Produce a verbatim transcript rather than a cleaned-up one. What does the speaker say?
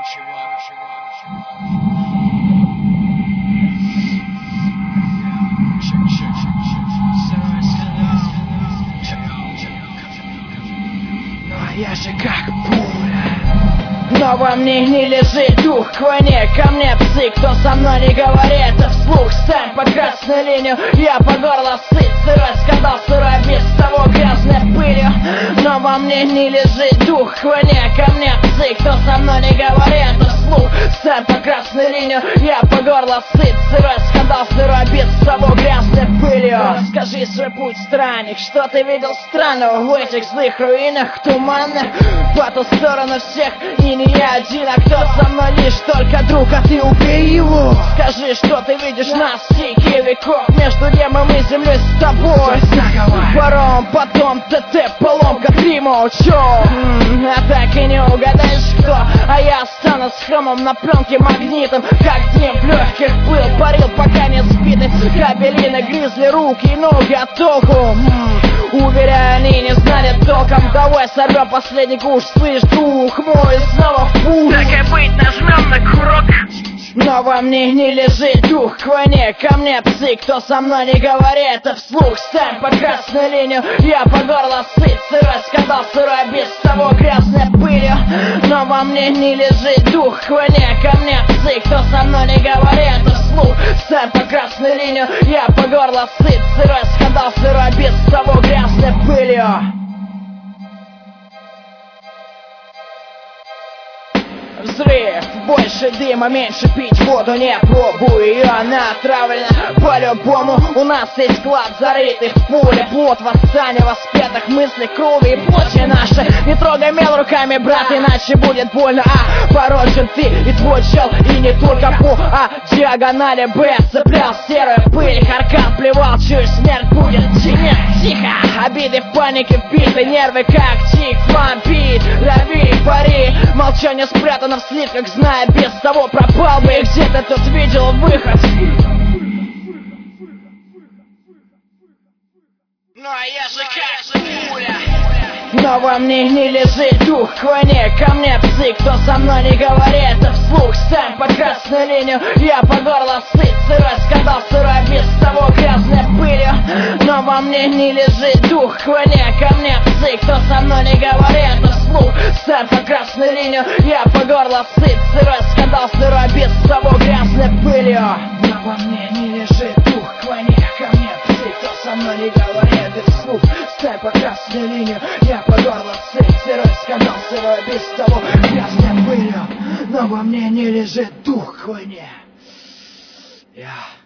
Но я же как пуля. Но во мне не лежит дух к войне, ко мне псы, кто со мной не говорит, а вслух стань по красной линию. Я по горло сыт, сырой скандал, сырой без того грязной пылью. Но во мне не лежит дух к войне, ко мне псы, кто со мной не говорит, а вслух стань по красной линию. Я по горло сыт, сырой скандал, сырой без того грязной пылью. Скажи свой путь, странник, что ты видел странного в этих злых руинах туманных, по ту сторону всех. И не я один, а кто со мной лишь только друг, а ты убей его. Скажи, что ты видишь на стике веков между небом и землей с тобой. Вором, потом ТТ, поломка, Кримо, чё? М-м, а так и не угадаешь кто. А я останусь с хромом на пленке магнитом, как днем в легких плыл, парил, пока не сбиты кабелины, грызли руки и ноги от толку. М-м, уверяю, они не знали толком. Давай сорвем последний куш, слышь, дух мой, снова в путь. Так и быть, нажмем на курок. Но во мне не лежит дух к войне, ко мне псы, кто со мной не говорит, а вслух стань по красной линию. Я по горло сыт, сырой скандал, сырой без того грязной пылью. Но во мне не лежит дух к войне, ко мне псы, кто со мной не говорит, а вслух стань по красной линию. Я по горло сыт, сырой скандал, сырой без того грязной пылью. Взрыв, больше дыма, меньше пить воду не пробую, ее она отравлена по-любому. У нас есть склад зарытых в пуле, плод восстания воспетых мыслей, крови и плоти наши. Не трогай мел руками, брат, иначе будет больно. А порочен ты и твой чел, и не только по а диагонали Б цеплял серую пыль, Харкан плевал, чуешь, смерть будет. Нет, тихо, обиды в панике вбиты, нервы как тик, вампир, лови, пари. Молчание спрятано в сливках, зная, без того пропал бы. И где-то тут видел выход. Ну а я же как пуля. Но во мне не лежит дух к войне, ко мне псы, кто со мной не говорит, а вслух стань по красной линию. Я по горло сыт, сырой скандал, сырой без того грязной пылью. Но во мне не лежит дух к войне, ко мне псы, кто со мной не говорит, а вслух стань по красной линию. Я по горло сыт, сырой скандал, сырой без того грязной пылью. Но во мне не лежит дух к войне, ко мне псы, кто со мной не говорит, и вслух стань по красной линию. Я по горло сыт, сырой скандал, сырой без того грязной пылью. Но во мне не лежит дух к войне. Я